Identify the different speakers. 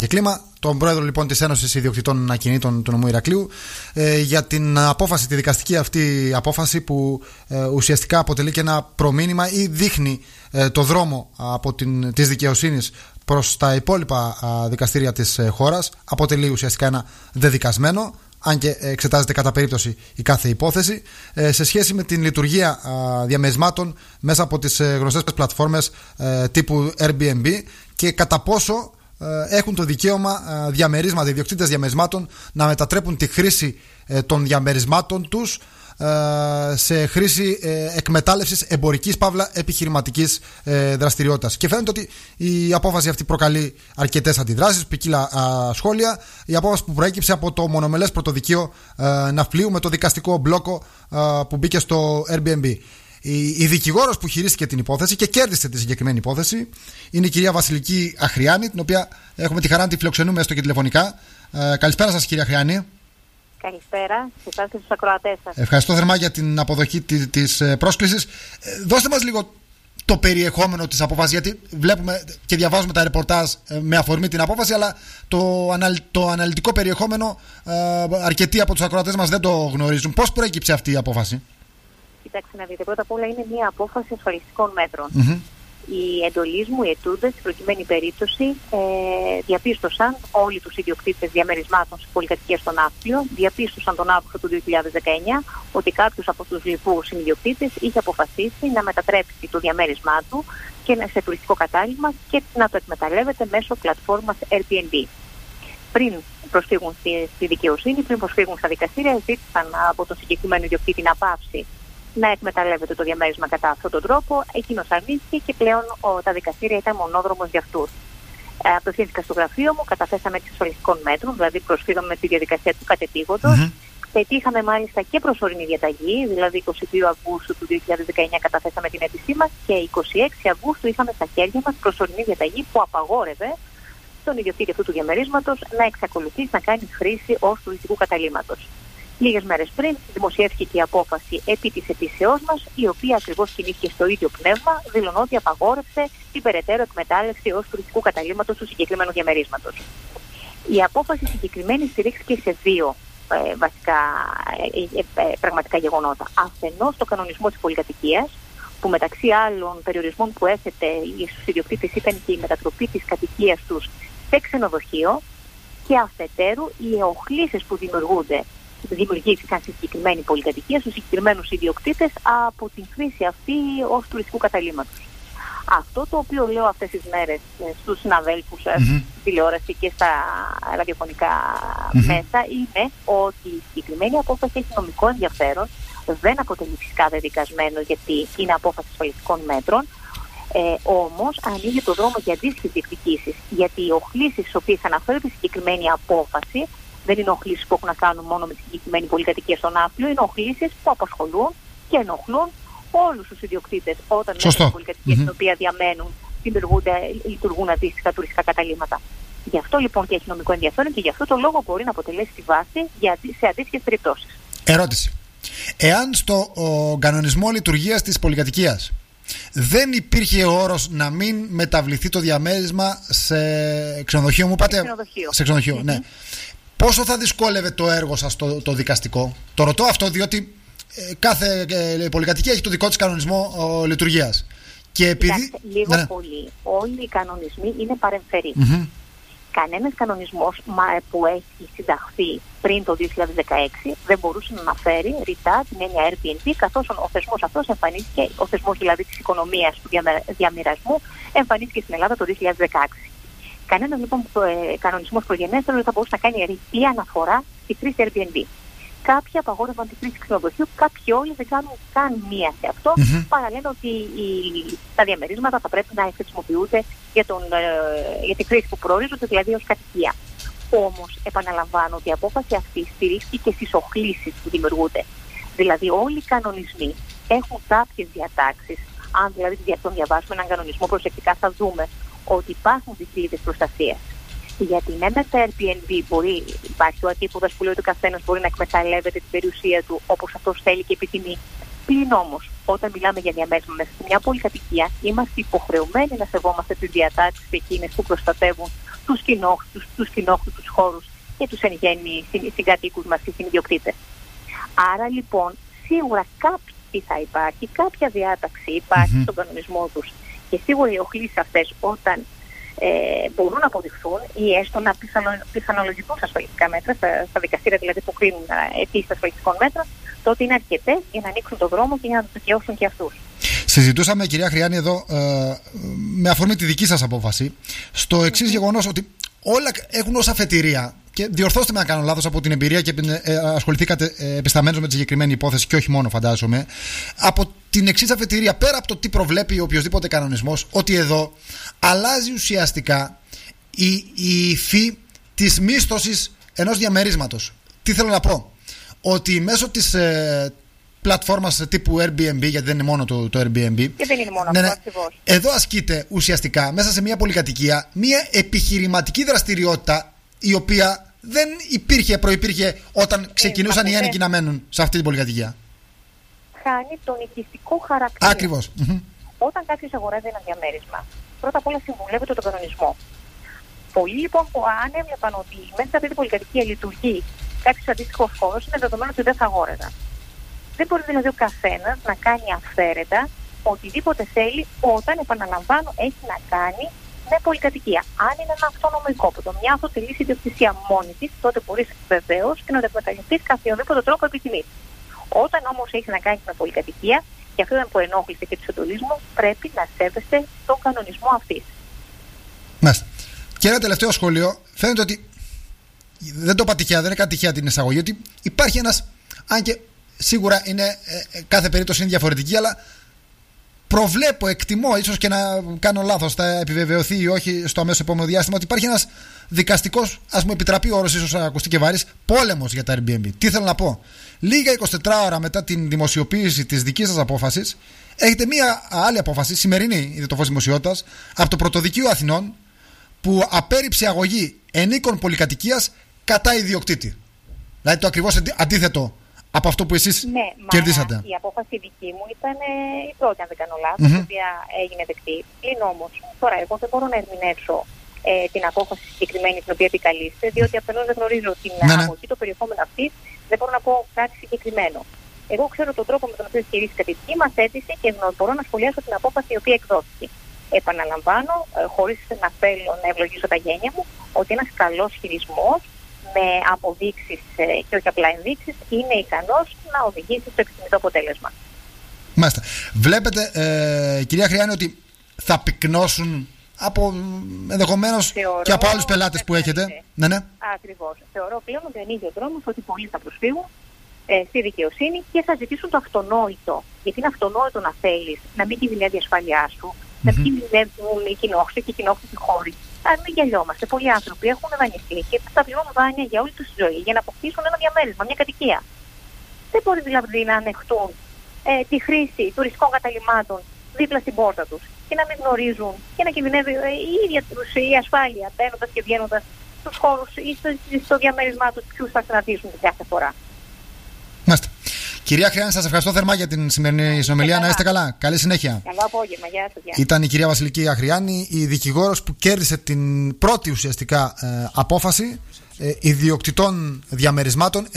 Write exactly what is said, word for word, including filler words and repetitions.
Speaker 1: και Κλίμα, τον πρόεδρο λοιπόν της Ένωσης Ιδιοκτητών Ακινήτων του νομού Ηρακλείου, ε, για την απόφαση, τη δικαστική αυτή απόφαση που ε, ουσιαστικά αποτελεί και ένα προμήνυμα ή δείχνει ε, το δρόμο από την, της δικαιοσύνης προς τα υπόλοιπα α, δικαστήρια της ε, χώρας. Αποτελεί ουσιαστικά ένα δεδικασμένο, αν και εξετάζεται κατά περίπτωση η κάθε υπόθεση, ε, σε σχέση με την λειτουργία α, διαμερισμάτων μέσα από τις ε, γνωστές πλατφόρμες ε, τύπου Airbnb και κατά πόσο έχουν το δικαίωμα διαμερίσματα, οι ιδιοκτήτες διαμερισμάτων να μετατρέπουν τη χρήση των διαμερισμάτων τους σε χρήση εκμετάλλευσης εμπορικής παύλα επιχειρηματικής δραστηριότητας. Και φαίνεται ότι η απόφαση αυτή προκαλεί αρκετές αντιδράσεις, ποικίλα σχόλια. Η απόφαση που προέκυψε από το μονομελές πρωτοδικείο ναυπλίου με το δικαστικό μπλόκο που μπήκε στο Airbnb. Η, η δικηγόρος που χειρίστηκε την υπόθεση και κέρδισε τη συγκεκριμένη υπόθεση είναι η κυρία Βασιλική Αχριάνη, την οποία έχουμε τη χαρά να τη φιλοξενούμε έστω και τηλεφωνικά. Ε, καλησπέρα σας, κυρία Αχριάνη.
Speaker 2: Καλησπέρα σε εσάς και στους ακροατές σας.
Speaker 1: Ευχαριστώ θερμά για την αποδοχή της, της πρόσκλησης. Ε, δώστε μας λίγο το περιεχόμενο της απόφασης, γιατί βλέπουμε και διαβάζουμε τα ρεπορτάζ ε, με αφορμή την απόφαση, αλλά το, αναλ, το αναλυτικό περιεχόμενο ε, αρκετοί από τους ακροατές μας δεν το γνωρίζουν. Πώς προέκυψε αυτή η απόφαση?
Speaker 2: Κοιτάξτε να δείτε, πρώτα απ' όλα είναι μια απόφαση ασφαλιστικών μέτρων.
Speaker 1: Mm-hmm.
Speaker 2: Οι εντολείς μου, οι ετούντες, στην προκειμένη περίπτωση, ε, διαπίστωσαν όλοι τους ιδιοκτήτες διαμερισμάτων σε πολυκατοικίες στον Ναύπλιο, διαπίστωσαν τον Αύγουστο του δύο χιλιάδες δεκαεννιά ότι κάποιος από τους λοιπούς ιδιοκτήτες είχε αποφασίσει να μετατρέψει το διαμέρισμά του και σε τουριστικό κατάλημα και να το εκμεταλλεύεται μέσω πλατφόρμας Airbnb. Πριν προσφύγουν στη, στη δικαιοσύνη, πριν προσφύγουν στα δικαστήρια, ζήτησαν από τον συγκεκριμένο ιδιοκτήτη να πάυσει να εκμεταλλεύεται το διαμέρισμα κατά αυτόν τον τρόπο. Εκείνος αρνήθηκε και πλέον ο, τα δικαστήρια ήταν μονόδρομος για αυτούς. Ε, απευθύνθηκα στο γραφείο μου, καταθέσαμε τις ασφαλιστικών μέτρων, δηλαδή προσφύγαμε με τη διαδικασία του κατετήγοντος. Mm-hmm. Πετύχαμε μάλιστα και προσωρινή διαταγή, δηλαδή εικοστή δεύτερη Αυγούστου του δύο χιλιάδες δεκαεννιά καταθέσαμε την αίτησή μας και εικοστή έκτη Αυγούστου είχαμε στα χέρια μας προσωρινή διαταγή που απαγόρευε στον ιδιοκτήτη αυτού του διαμερίσματος να εξακολουθήσει να κάνει χρήση ως τουριστικού καταλύματος. Λίγες μέρες πριν δημοσιεύθηκε και η απόφαση επί της αιτήσεώς μας, η οποία ακριβώς κινήθηκε στο ίδιο πνεύμα, δηλώνω ότι απαγόρευσε την περαιτέρω εκμετάλλευση ως τουριστικού καταλύματος του συγκεκριμένου διαμερίσματος. Η απόφαση συγκεκριμένη στηρίχθηκε σε δύο ε, βασικά ε, ε, ε, πραγματικά γεγονότα. Αφενός το κανονισμό της πολυκατοικίας, που μεταξύ άλλων περιορισμών που έθετε στους ιδιοκτήτες ήταν και η μετατροπή της κατοικίας τους σε ξενοδοχείο, και αφετέρου οι οχλήσεις που δημιουργούνται δημιουργήθηκαν στη συγκεκριμένη πολυκατοικία στους συγκεκριμένους ιδιοκτήτες από την χρήση αυτή ως τουριστικού καταλύματος. Αυτό το οποίο λέω αυτές τις μέρες στους συναδέλφους σας, mm-hmm. στη τηλεόραση και στα ραδιοφωνικά mm-hmm. μέσα, είναι ότι η συγκεκριμένη απόφαση έχει νομικό ενδιαφέρον, δεν αποτελεί φυσικά δεδικασμένο γιατί είναι απόφαση ασφαλιστικών μέτρων, ε, όμως ανοίγει το δρόμο για αντίστοιχες διεκδικήσεις, γιατί οι οχλήσεις στις οποίες αναφέρεται η συγκεκριμένη απόφαση δεν είναι οχλήσεις που έχουν να κάνουν μόνο με τη συγκεκριμένη πολυκατοικία στον Ναύπλιο, είναι οχλήσεις που απασχολούν και ενοχλούν όλους τους ιδιοκτήτες όταν μέσα στην πολυκατοικία mm-hmm. στην οποία διαμένουν, δημιουργούνται, λειτουργούν αντίστοιχα τουριστικά καταλύματα. Γι' αυτό λοιπόν και έχει νομικό ενδιαφέρον και γι' αυτό το λόγο μπορεί να αποτελέσει τη βάση για, σε αντίστοιχες περιπτώσεις.
Speaker 1: Ερώτηση. Εάν στο ο, κανονισμό λειτουργίας της πολυκατοικίας δεν υπήρχε ο όρος να μην μεταβληθεί το διαμέρισμα σε ξενοδοχείο, μου πάτε.
Speaker 2: Σε ξενοδοχείο.
Speaker 1: Σε ξενοδοχείο,
Speaker 2: mm-hmm.
Speaker 1: ναι. Πόσο θα δυσκόλευε το έργο σας το, το δικαστικό? Το ρωτώ αυτό διότι ε, κάθε ε, πολυκατοικία έχει το δικό της κανονισμό ο, λειτουργίας. Και επειδή...
Speaker 2: Κοιτάξτε, λίγο
Speaker 1: ναι.
Speaker 2: πολύ. Όλοι οι κανονισμοί είναι παρεμφερείς.
Speaker 1: Mm-hmm.
Speaker 2: Κανένας κανονισμός που έχει συνταχθεί πριν το δύο χιλιάδες δεκαέξι δεν μπορούσε να αναφέρει ρητά την έννοια Airbnb, καθώς ο θεσμός αυτός εμφανίστηκε, ο θεσμός δηλαδή της οικονομίας του διαμοιρασμού, εμφανίστηκε στην Ελλάδα το δύο χιλιάδες δεκαέξι. Κανένας λοιπόν ε, κανονισμός προγενέστερος δεν θα μπορούσε να κάνει ρητή αναφορά στη χρήση Airbnb. Κάποιοι απαγόρευαν τη χρήση ξενοδοχείου, κάποιοι όλοι δεν κάνουν καν μία σε αυτό, mm-hmm. παρά λένε ότι οι, τα διαμερίσματα θα πρέπει να χρησιμοποιούνται για, τον, ε, για τη χρήση που προορίζονται, δηλαδή ως κατοικία. Όμως, επαναλαμβάνω ότι η απόφαση αυτή στηρίχθηκε στις οχλήσεις που δημιουργούνται. Δηλαδή, όλοι οι κανονισμοί έχουν κάποιες διατάξεις. Αν δηλαδή τον διαβάσουμε έναν κανονισμό προσεκτικά, θα δούμε ότι υπάρχουν δικλείδες προστασίας. Γιατί ναι, με τα Airbnb μπορεί, υπάρχει ο ατύπουδας που λέει ότι ο καθένας μπορεί να εκμεταλλεύεται την περιουσία του όπως αυτός θέλει και επιθυμεί. Πλην όμως, όταν μιλάμε για διαμέρισμα μέσα σε μια πολυκατοικία, είμαστε υποχρεωμένοι να σεβόμαστε τις διατάξεις εκείνες που προστατεύουν τους κοινόχρηστους, τους κοινόχρηστους χώρους και τους εν γέννη συγκατοίκους μας και συνιδιοκτήτες. Άρα λοιπόν σίγουρα κάποιοι θα υπάρχει, κάποια διάταξη υπάρχει mm-hmm. στον κανονισμό τους και σίγουρα οι οχλήσεις αυτές όταν ε, μπορούν να αποδειχθούν ή έστω να πιθανο, πιθανολογηθούν στα ασφαλιστικά μέτρα, στα, στα δικαστήρια δηλαδή που κρίνουν αιτήσεις ασφαλιστικών μέτρων, τότε είναι αρκετές για να ανοίξουν τον δρόμο και για να το δικαιώσουν και αυτούς.
Speaker 1: Συζητούσαμε, κυρία Χρειάνη, εδώ ε, με αφορμή τη δική σας απόφαση, στο εξής mm-hmm. γεγονός ότι όλα έχουν ως αφετηρία. Και διορθώστε με αν κάνω λάθος από την εμπειρία και ε, ασχοληθήκατε ε, επισταμένως με τη συγκεκριμένη υπόθεση και όχι μόνο, φαντάζομαι. Από την εξής αφετηρία, πέρα από το τι προβλέπει οποιοσδήποτε κανονισμός, ότι εδώ αλλάζει ουσιαστικά η, η υφή της μίσθωσης ενός διαμερίσματος. Τι θέλω να πω? Ότι μέσω της ε, πλατφόρμας τύπου Airbnb, γιατί δεν είναι μόνο το, το Airbnb.
Speaker 2: Και δεν είναι μόνο
Speaker 1: ναι,
Speaker 2: αυτό,
Speaker 1: ναι,
Speaker 2: ακριβώς.
Speaker 1: Εδώ ασκείται ουσιαστικά μέσα σε μια πολυκατοικία μια επιχειρηματική δραστηριότητα η οποία δεν υπήρχε, προϋπήρχε όταν ξεκινούσαν ε, οι ένοικοι να μένουν σε αυτή την πολυκατοικία.
Speaker 2: Χάνει τον οικιστικό χαρακτήρα.
Speaker 1: Ακριβώς. Mm-hmm.
Speaker 2: Όταν κάποιος αγοράζει ένα διαμέρισμα, πρώτα απ' όλα συμβουλεύεται τον κανονισμό. Πολλοί λοιπόν που αν έβλεπαν ότι μέσα σε αυτή την πολυκατοικία λειτουργεί κάποιος αντίστοιχος χώρος, είναι δεδομένο ότι δεν θα αγόραζαν. Δεν μπορεί δηλαδή ο καθένας να κάνει αυθαίρετα οτιδήποτε θέλει όταν, επαναλαμβάνω, έχει να κάνει με πολυκατοικία. Αν είναι ένα αυτόνομο οικόπεδο, μια αυτοτελής ιδιοκτησία μόνη της, τότε μπορείς βεβαίως και να το εκμεταλλευτείς καθιονδήποτε τρόπο επιθυμείς. Όταν όμως έχει να κάνει με πολυκατοικία, και αυτό ήταν που ενόχλησε και του εντολισμού, πρέπει να σέβεστε τον κανονισμό αυτής.
Speaker 1: Μάλιστα. Και ένα τελευταίο σχόλιο. Φαίνεται ότι δεν το είπα τυχαία, δεν είναι κάτι τυχαία την εισαγωγή, ότι υπάρχει ένας, αν και σίγουρα είναι, ε, κάθε περίπτωση είναι διαφορετική, αλλά προβλέπω, εκτιμώ, ίσως και να κάνω λάθος, θα επιβεβαιωθεί ή όχι στο αμέσως επόμενο διάστημα, ότι υπάρχει ένας δικαστικός, ας μου επιτραπεί ο όρος, ίσως ακουστεί και βάρης, πόλεμος για τα Airbnb. Τι θέλω να πω? Λίγα εικοσιτέσσερις ώρα μετά την δημοσιοποίηση της δικής σας απόφασης, έχετε μία άλλη απόφαση, σημερινή, είδε το φως δημοσιότητας, από το Πρωτοδικείο Αθηνών, που απέρριψε αγωγή ενίκων πολυκατοικίας κατά ιδιοκτήτη. Δηλαδή το ακριβώς αντίθετο από αυτό που εσείς
Speaker 2: ναι,
Speaker 1: κερδίσατε.
Speaker 2: Η απόφαση δική μου ήταν ε, η πρώτη, αν δεν κάνω λάθος, mm-hmm. η οποία έγινε δεκτή. Πλην όμως, τώρα εγώ δεν μπορώ να ερμηνεύσω ε, την απόφαση συγκεκριμένη την οποία επικαλείστε, διότι αφενός δεν γνωρίζω την ναι, αγωγή, το περιεχόμενο αυτής, δεν μπορώ να πω κάτι συγκεκριμένο. Εγώ ξέρω τον τρόπο με τον οποίο χειρίστηκε τη δική μας αίτηση και μπορώ να σχολιάσω την απόφαση η οποία εκδόθηκε. Επαναλαμβάνω, ε, χωρίς να θέλω να ευλογήσω τα γένια μου, ότι ένας καλός χειρισμός με αποδείξεις ε, και όχι απλά ενδείξεις είναι ικανός να οδηγήσει στο επιθυμητό αποτέλεσμα.
Speaker 1: Μάλιστα. Βλέπετε, ε, κυρία Χρειάνη, ότι θα πυκνώσουν από ενδεχομένως και από άλλους πελάτες που έχετε. Ναι, ναι.
Speaker 2: Ακριβώς. Θεωρώ πλέον ότι ανοίγει ο δρόμος ότι πολλοί θα προσφύγουν ε, στη δικαιοσύνη και θα ζητήσουν το αυτονόητο. Γιατί είναι αυτονόητο να θέλεις να μην κινδυνεύει η ασφάλειά σου, mm-hmm. να μην κινδυνεύουν οι κοινόχρηστοι και οι κοινόχρηστοι χώροι. Αν μην γελιόμαστε, πολλοί άνθρωποι έχουν δανειστεί και θα πληρώνουν δάνεια για όλη τους τη ζωή για να αποκτήσουν ένα διαμέρισμα, μια κατοικία. Δεν μπορεί δηλαδή να ανεχτούν ε, τη χρήση τουριστικών καταλυμάτων δίπλα στην πόρτα τους και να μην γνωρίζουν και να κινδυνεύει ε, η ίδια τους η ασφάλεια μπαίνοντας και βγαίνοντας στους χώρους ή στο, στο διαμέρισμά τους, ποιους θα συναντήσουν κάθε φορά.
Speaker 1: Μάλιστα. Κυρία Χρειάνη, σας ευχαριστώ θερμά για την σημερινή συνομιλία. Να είστε καλά. Καλή συνέχεια.
Speaker 2: Καλό απόγευμα. Γεια σας. Γεια.
Speaker 1: Ήταν η κυρία Βασιλική Αχρειάνη, η δικηγόρος που κέρδισε την πρώτη ουσιαστικά ε, απόφαση ε, ιδιοκτητών διαμερισμάτων.